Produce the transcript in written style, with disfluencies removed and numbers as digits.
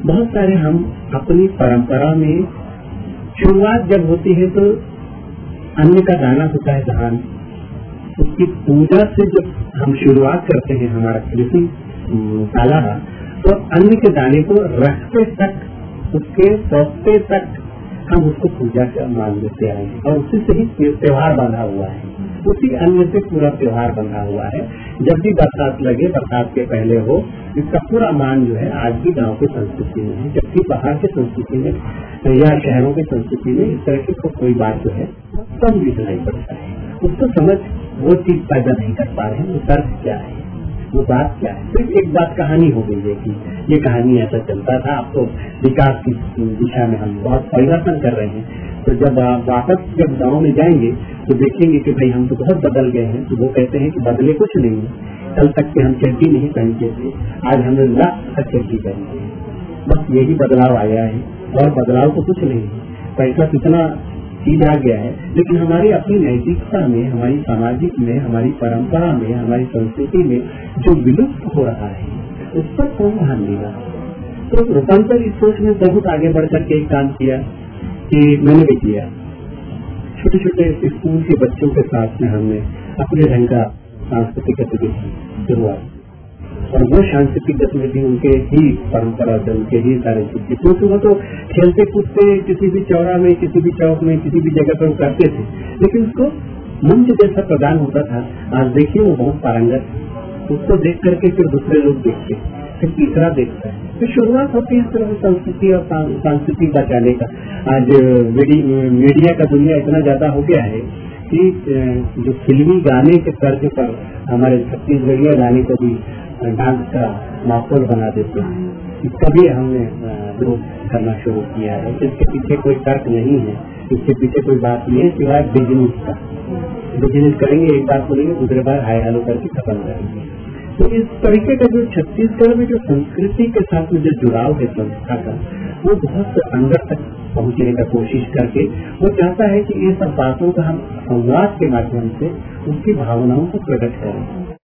बहुत सारे हम अपनी परंपरा में शुरुआत जब होती है तो अन्न का दाना होता है धान, उसकी पूजा से जब हम शुरुआत करते हैं हमारा कृषि काला, तो अन्न के दाने को रखते तक, उसके पौधे तक हम उसको पूजा का मान लेते आए हैं, और उसी से ही त्योहार बंधा हुआ है, उसी अन्न से पूरा त्योहार बंधा हुआ है। जब भी बरसात लगे, बरसात के पहले हो, इसका पूरा मान जो है आज भी गांव की संस्कृति में है, जबकि बाहर की संस्कृति में या शहरों की संस्कृति में इस तरह की कोई बात जो है कम दिखलाई पड़ता है। उसको समझ वो चीज पैदा नहीं कर पा रहे हैं, वो तर्क क्या है, वो बात क्या है। सिर्फ एक बात कहानी हो गई है कि ये कहानी ऐसा चलता था, अब तो विकास की दिशा में हम बहुत परिवर्तन कर रहे हैं। तो जब आप वापस जब गांव में जाएंगे तो देखेंगे कि भाई हम तो बहुत बदल गए हैं। तो वो कहते हैं कि बदले कुछ नहीं है, कल तक के हम चड्डी नहीं पहनते थे, आज हमने लाख तक चड्डी पहनते हैं, बस यही बदलाव आया है, और बदलाव तो कुछ नहीं है। पैसा कितना चीज आ गया है, लेकिन हमारी अपनी नैतिकता में, हमारी सामाजिक में, हमारी परंपरा में, हमारी संस्कृति में जो विलुप्त हो रहा है उस पर कौन ध्यान देगा। तो रूपांतर इस सोच में बहुत आगे बढ़ करके एक काम किया कि मैंने भी किया, छोटे छोटे स्कूल के बच्चों के साथ में हमने अपने ढंग का सांस्कृतिक गतिविधि शुरुआत, और वो सांस्कृतिक गतिविधि उनके ही परंपरा से, उनके ही सारे क्योंकि वो तो खेलते कूदते किसी भी चौरा में, किसी भी चौक में, किसी भी जगह पर वो करते थे, लेकिन उसको मंच जैसा प्रदान होता था। आज देखिए वो बहुत पारंगत, उसको देख करके फिर दूसरे लोग देखते, फिर तीसरा देखता है, फिर शुरुआत होती है इस तरह संस्कृति और संस्कृति बचाने का। आज मीडिया का दुनिया इतना ज्यादा हो गया है कि जो फिल्मी गाने के तर्ज पर हमारे छत्तीसगढ़िया गाने को भी डांस का माहौल बना देते हैं, इसका भी हमने विरोध करना शुरू किया है। इसके पीछे कोई तर्क नहीं है, इसके पीछे कोई बात नहीं है सिवाय बिजनेस का। बिजनेस करेंगे, एक बात बोलेंगे, दूसरे बार हाई हालो करके खत्म करेंगे। तो इस तरीके का जो छत्तीसगढ़ में जो संस्कृति के साथ में जो जुड़ाव है संस्था का, वो बहुत अंदर तक पहुंचने का कोशिश करके वो चाहता है कि ये सब बातों का हम संवाद के माध्यम से उसकी भावनाओं को प्रकट करें।